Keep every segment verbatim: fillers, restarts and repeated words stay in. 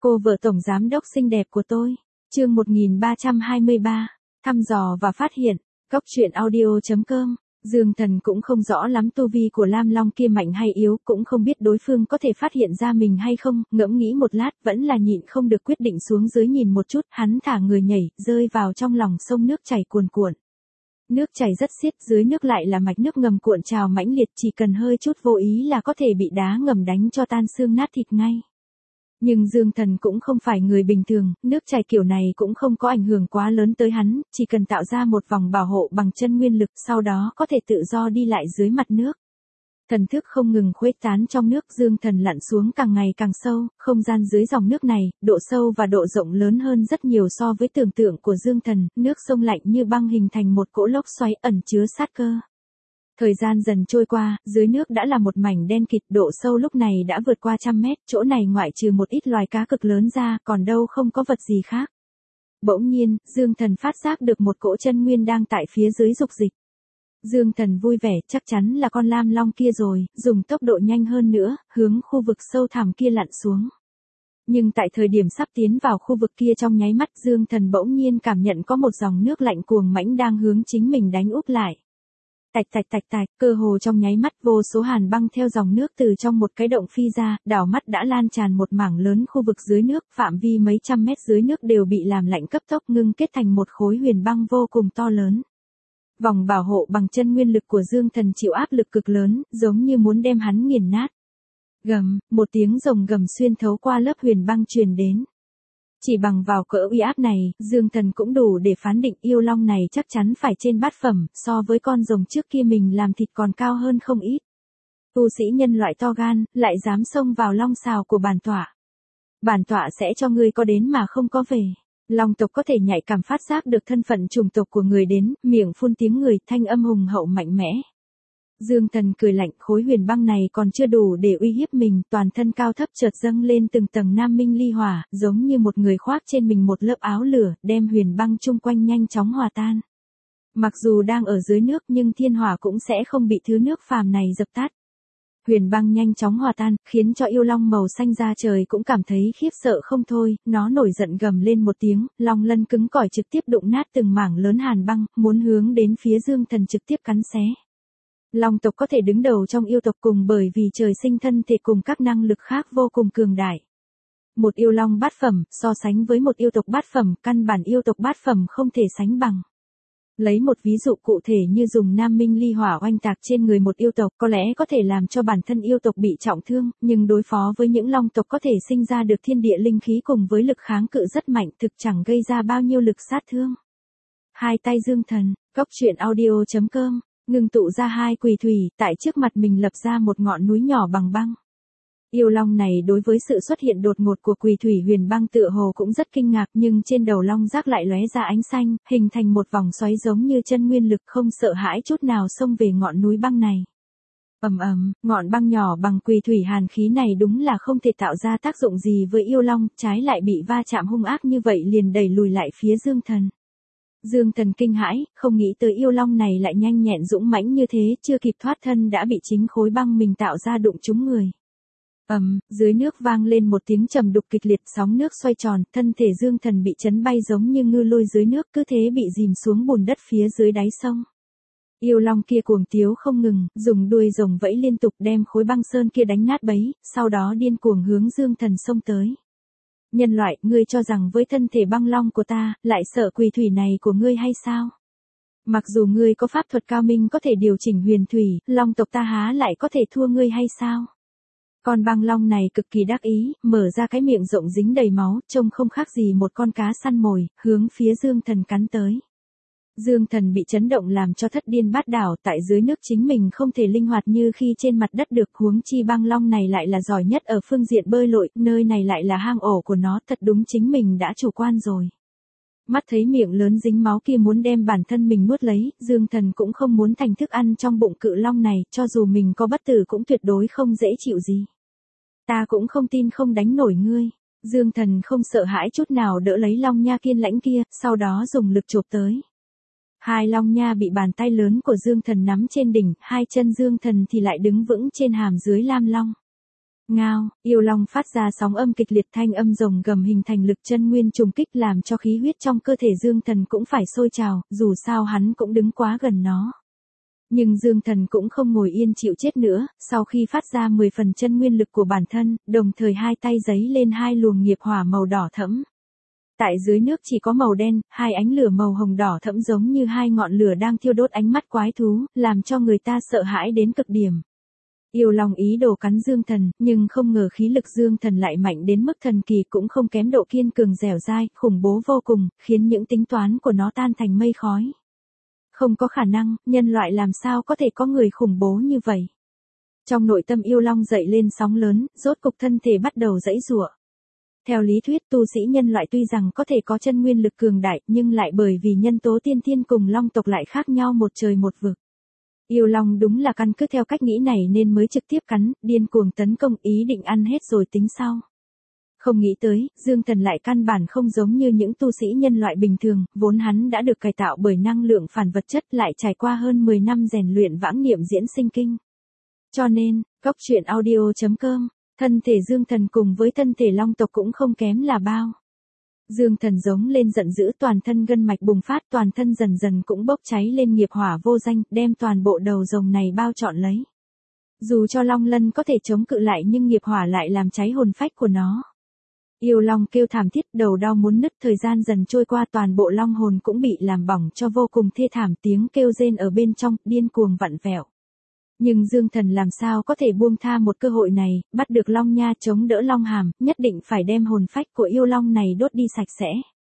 Cô vợ tổng giám đốc xinh đẹp của tôi. Chương một nghìn ba trăm hai mươi ba. Thăm dò và phát hiện. Cốc truyện audio chấm com. Dương Thần cũng không rõ lắm tu vi của Lam Long kia mạnh hay yếu, cũng không biết đối phương có thể phát hiện ra mình hay không, ngẫm nghĩ một lát, vẫn là nhịn không được quyết định xuống dưới nhìn một chút, hắn thả người nhảy, rơi vào trong lòng sông nước chảy cuồn cuộn. Nước chảy rất xiết, dưới nước lại là mạch nước ngầm cuộn trào mãnh liệt, chỉ cần hơi chút vô ý là có thể bị đá ngầm đánh cho tan xương nát thịt ngay. Nhưng Dương Thần cũng không phải người bình thường, nước chảy kiểu này cũng không có ảnh hưởng quá lớn tới hắn, chỉ cần tạo ra một vòng bảo hộ bằng chân nguyên lực, sau đó có thể tự do đi lại dưới mặt nước. Thần thức không ngừng khuếch tán trong nước, Dương Thần lặn xuống càng ngày càng sâu, không gian dưới dòng nước này, độ sâu và độ rộng lớn hơn rất nhiều so với tưởng tượng của Dương Thần, nước sông lạnh như băng hình thành một cỗ lốc xoáy ẩn chứa sát cơ. Thời gian dần trôi qua, dưới nước đã là một mảnh đen kịt, độ sâu lúc này đã vượt qua trăm mét, chỗ này ngoại trừ một ít loài cá cực lớn ra, còn đâu không có vật gì khác. Bỗng nhiên, Dương Thần phát giác được một cỗ chân nguyên đang tại phía dưới dục dịch. Dương Thần vui vẻ, chắc chắn là con Lam Long kia rồi, dùng tốc độ nhanh hơn nữa, hướng khu vực sâu thẳm kia lặn xuống. Nhưng tại thời điểm sắp tiến vào khu vực kia trong nháy mắt, Dương Thần bỗng nhiên cảm nhận có một dòng nước lạnh cuồng mãnh đang hướng chính mình đánh úp lại. Tạch tạch tạch tạch, cơ hồ trong nháy mắt vô số hàn băng theo dòng nước từ trong một cái động phi ra, đảo mắt đã lan tràn một mảng lớn khu vực dưới nước, phạm vi mấy trăm mét dưới nước đều bị làm lạnh cấp tốc ngưng kết thành một khối huyền băng vô cùng to lớn. Vòng bảo hộ bằng chân nguyên lực của Dương Thần chịu áp lực cực lớn, giống như muốn đem hắn nghiền nát. Gầm, một tiếng rồng gầm xuyên thấu qua lớp huyền băng truyền đến. Chỉ bằng vào cỡ uy áp này, Dương Thần cũng đủ để phán định yêu long này chắc chắn phải trên bát phẩm, so với con rồng trước kia mình làm thịt còn cao hơn không ít. Tu sĩ nhân loại to gan, lại dám xông vào long xào của bản tọa. Bản tọa sẽ cho ngươi có đến mà không có về. Long tộc có thể nhạy cảm phát giác được thân phận chủng tộc của người đến, miệng phun tiếng người, thanh âm hùng hậu mạnh mẽ. Dương Thần cười lạnh, khối huyền băng này còn chưa đủ để uy hiếp mình, toàn thân cao thấp chợt dâng lên từng tầng nam minh ly hỏa, giống như một người khoác trên mình một lớp áo lửa, đem huyền băng chung quanh nhanh chóng hòa tan. Mặc dù đang ở dưới nước nhưng thiên hỏa cũng sẽ không bị thứ nước phàm này dập tắt. Huyền băng nhanh chóng hòa tan, khiến cho yêu long màu xanh da trời cũng cảm thấy khiếp sợ không thôi, nó nổi giận gầm lên một tiếng, long lân cứng cỏi trực tiếp đụng nát từng mảng lớn hàn băng, muốn hướng đến phía Dương Thần trực tiếp cắn xé. Long tộc có thể đứng đầu trong yêu tộc cùng bởi vì trời sinh thân thể cùng các năng lực khác vô cùng cường đại. Một yêu long bát phẩm, so sánh với một yêu tộc bát phẩm, căn bản yêu tộc bát phẩm không thể sánh bằng. Lấy một ví dụ cụ thể như dùng nam minh ly hỏa oanh tạc trên người một yêu tộc có lẽ có thể làm cho bản thân yêu tộc bị trọng thương, nhưng đối phó với những long tộc có thể sinh ra được thiên địa linh khí cùng với lực kháng cự rất mạnh thực chẳng gây ra bao nhiêu lực sát thương. Hai tay Dương Thần, cốc truyện audio chấm com. Ngưng tụ ra hai quỷ thủy, tại trước mặt mình lập ra một ngọn núi nhỏ bằng băng. Yêu long này đối với sự xuất hiện đột ngột của quỷ thủy huyền băng tựa hồ cũng rất kinh ngạc, nhưng trên đầu long giác lại lóe ra ánh xanh, hình thành một vòng xoáy giống như chân nguyên lực, không sợ hãi chút nào xông về ngọn núi băng này. Ầm ầm, ngọn băng nhỏ bằng quỷ thủy hàn khí này đúng là không thể tạo ra tác dụng gì với yêu long, trái lại bị va chạm hung ác như vậy liền đẩy lùi lại phía Dương Thần. Dương Thần kinh hãi, không nghĩ tới yêu long này lại nhanh nhẹn dũng mãnh như thế, chưa kịp thoát thân đã bị chính khối băng mình tạo ra đụng trúng người. Ầm, um, dưới nước vang lên một tiếng trầm đục kịch liệt, sóng nước xoay tròn, thân thể Dương Thần bị chấn bay giống như ngư lôi dưới nước, cứ thế bị dìm xuống bùn đất phía dưới đáy sông. Yêu long kia cuồng tiếu không ngừng, dùng đuôi rồng vẫy liên tục đem khối băng sơn kia đánh nát bấy, sau đó điên cuồng hướng Dương Thần xông tới. Nhân loại, ngươi cho rằng với thân thể băng long của ta, lại sợ quỷ thủy này của ngươi hay sao? Mặc dù ngươi có pháp thuật cao minh có thể điều chỉnh huyền thủy, long tộc ta há lại có thể thua ngươi hay sao? Con băng long này cực kỳ đắc ý, mở ra cái miệng rộng dính đầy máu, trông không khác gì một con cá săn mồi, hướng phía Dương Thần cắn tới. Dương Thần bị chấn động làm cho thất điên bát đảo, tại dưới nước chính mình không thể linh hoạt như khi trên mặt đất được, huống chi băng long này lại là giỏi nhất ở phương diện bơi lội, nơi này lại là hang ổ của nó, thật đúng chính mình đã chủ quan rồi. Mắt thấy miệng lớn dính máu kia muốn đem bản thân mình nuốt lấy, Dương Thần cũng không muốn thành thức ăn trong bụng cự long này, cho dù mình có bất tử cũng tuyệt đối không dễ chịu gì. Ta cũng không tin không đánh nổi ngươi. Dương Thần không sợ hãi chút nào đỡ lấy long nha kiên lãnh kia, sau đó dùng lực chộp tới. Hai long nha bị bàn tay lớn của Dương Thần nắm trên đỉnh, hai chân Dương Thần thì lại đứng vững trên hàm dưới Lam Long. Ngao, yêu long phát ra sóng âm kịch liệt, thanh âm rồng gầm hình thành lực chân nguyên trùng kích làm cho khí huyết trong cơ thể Dương Thần cũng phải sôi trào, dù sao hắn cũng đứng quá gần nó. Nhưng Dương Thần cũng không ngồi yên chịu chết nữa, sau khi phát ra mười phần chân nguyên lực của bản thân, đồng thời hai tay giấy lên hai luồng nghiệp hỏa màu đỏ thẫm. Tại dưới nước chỉ có màu đen, hai ánh lửa màu hồng đỏ thẫm giống như hai ngọn lửa đang thiêu đốt ánh mắt quái thú, làm cho người ta sợ hãi đến cực điểm. Yêu long ý đồ cắn Dương Thần, nhưng không ngờ khí lực Dương Thần lại mạnh đến mức thần kỳ, cũng không kém độ kiên cường dẻo dai, khủng bố vô cùng, khiến những tính toán của nó tan thành mây khói. Không có khả năng, nhân loại làm sao có thể có người khủng bố như vậy. Trong nội tâm yêu long dậy lên sóng lớn, rốt cục thân thể bắt đầu giãy giụa. Theo lý thuyết, tu sĩ nhân loại tuy rằng có thể có chân nguyên lực cường đại, nhưng lại bởi vì nhân tố tiên thiên cùng long tộc lại khác nhau một trời một vực. Yêu long đúng là căn cứ theo cách nghĩ này nên mới trực tiếp cắn, điên cuồng tấn công, ý định ăn hết rồi tính sau. Không nghĩ tới, Dương Thần lại căn bản không giống như những tu sĩ nhân loại bình thường, vốn hắn đã được cải tạo bởi năng lượng phản vật chất, lại trải qua hơn mười năm rèn luyện vãng niệm diễn sinh kinh. Cho nên, Cốc truyện audio chấm com, thân thể Dương Thần cùng với thân thể long tộc cũng không kém là bao. Dương Thần giống lên giận dữ, toàn thân gân mạch bùng phát, toàn thân dần dần cũng bốc cháy lên nghiệp hỏa vô danh, đem toàn bộ đầu rồng này bao trọn lấy. Dù cho long lân có thể chống cự lại nhưng nghiệp hỏa lại làm cháy hồn phách của nó. Yêu long kêu thảm thiết, đầu đau muốn nứt, thời gian dần trôi qua toàn bộ long hồn cũng bị làm bỏng cho vô cùng thê thảm, tiếng kêu rên ở bên trong, điên cuồng vặn vẹo. Nhưng Dương Thần làm sao có thể buông tha một cơ hội này, bắt được long nha chống đỡ long hàm, nhất định phải đem hồn phách của yêu long này đốt đi sạch sẽ.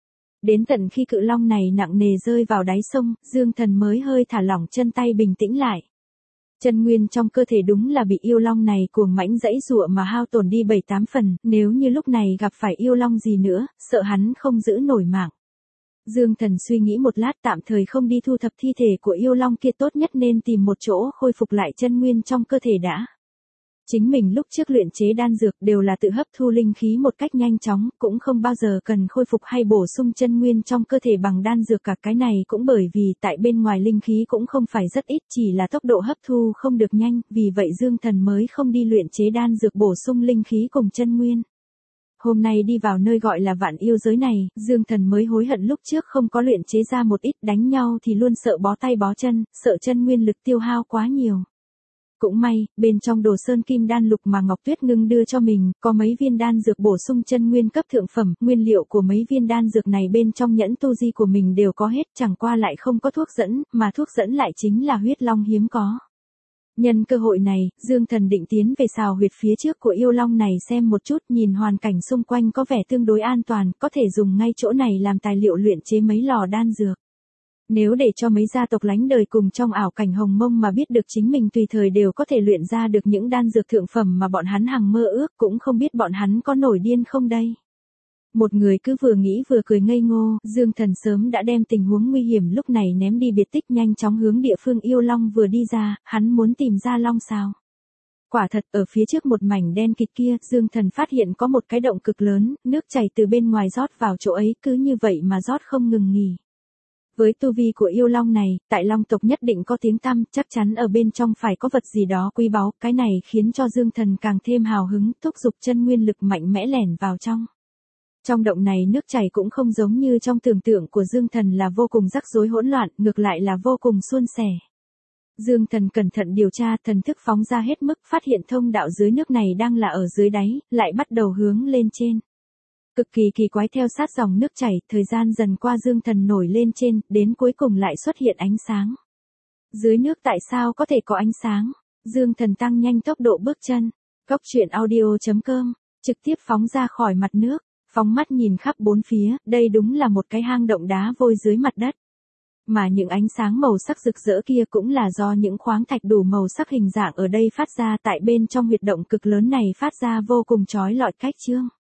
Đến tận khi cự long này nặng nề rơi vào đáy sông, Dương Thần mới hơi thả lỏng chân tay bình tĩnh lại. Chân nguyên trong cơ thể đúng là bị yêu long này cuồng mãnh giãy giụa mà hao tổn đi bảy tám phần, nếu như lúc này gặp phải yêu long gì nữa, sợ hắn không giữ nổi mạng. Dương Thần suy nghĩ một lát, tạm thời không đi thu thập thi thể của yêu long kia, tốt nhất nên tìm một chỗ khôi phục lại chân nguyên trong cơ thể đã. Chính mình lúc trước luyện chế đan dược đều là tự hấp thu linh khí một cách nhanh chóng, cũng không bao giờ cần khôi phục hay bổ sung chân nguyên trong cơ thể bằng đan dược cả, cái này cũng bởi vì tại bên ngoài linh khí cũng không phải rất ít, chỉ là tốc độ hấp thu không được nhanh, vì vậy Dương Thần mới không đi luyện chế đan dược bổ sung linh khí cùng chân nguyên. Hôm nay đi vào nơi gọi là vạn yêu giới này, Dương Thần mới hối hận lúc trước không có luyện chế ra một ít, đánh nhau thì luôn sợ bó tay bó chân, sợ chân nguyên lực tiêu hao quá nhiều. Cũng may, bên trong đồ sơn kim đan lục mà Ngọc Tuyết Ngưng đưa cho mình, có mấy viên đan dược bổ sung chân nguyên cấp thượng phẩm, nguyên liệu của mấy viên đan dược này bên trong nhẫn tu di của mình đều có hết, chẳng qua lại không có thuốc dẫn, mà thuốc dẫn lại chính là huyết long hiếm có. Nhân cơ hội này, Dương Thần định tiến về xào huyệt phía trước của yêu long này xem một chút, nhìn hoàn cảnh xung quanh có vẻ tương đối an toàn, có thể dùng ngay chỗ này làm tài liệu luyện chế mấy lò đan dược. Nếu để cho mấy gia tộc lánh đời cùng trong ảo cảnh hồng mông mà biết được chính mình tùy thời đều có thể luyện ra được những đan dược thượng phẩm mà bọn hắn hằng mơ ước, cũng không biết bọn hắn có nổi điên không đây. Một người cứ vừa nghĩ vừa cười ngây ngô, Dương Thần sớm đã đem tình huống nguy hiểm lúc này ném đi biệt tích, nhanh chóng hướng địa phương yêu long vừa đi ra, hắn muốn tìm ra long sao. Quả thật, ở phía trước một mảnh đen kịt kia, Dương Thần phát hiện có một cái động cực lớn, nước chảy từ bên ngoài rót vào chỗ ấy, cứ như vậy mà rót không ngừng nghỉ. Với tu vi của yêu long này, tại long tộc nhất định có tiếng tăm, chắc chắn ở bên trong phải có vật gì đó quý báu, cái này khiến cho Dương Thần càng thêm hào hứng, thúc giục chân nguyên lực mạnh mẽ lẻn vào trong. Trong động này nước chảy cũng không giống như trong tưởng tượng của Dương Thần là vô cùng rắc rối hỗn loạn, ngược lại là vô cùng suôn sẻ. Dương Thần cẩn thận điều tra, thần thức phóng ra hết mức, phát hiện thông đạo dưới nước này đang là ở dưới đáy, lại bắt đầu hướng lên trên. Cực kỳ kỳ quái, theo sát dòng nước chảy, thời gian dần qua Dương Thần nổi lên trên, đến cuối cùng lại xuất hiện ánh sáng. Dưới nước tại sao có thể có ánh sáng? Dương Thần tăng nhanh tốc độ bước chân. Cốc truyện audio chấm com, trực tiếp phóng ra khỏi mặt nước, phóng mắt nhìn khắp bốn phía, đây đúng là một cái hang động đá vôi dưới mặt đất. Mà những ánh sáng màu sắc rực rỡ kia cũng là do những khoáng thạch đủ màu sắc hình dạng ở đây phát ra, tại bên trong huyệt động cực lớn này phát ra vô cùng chói lọi cách chương.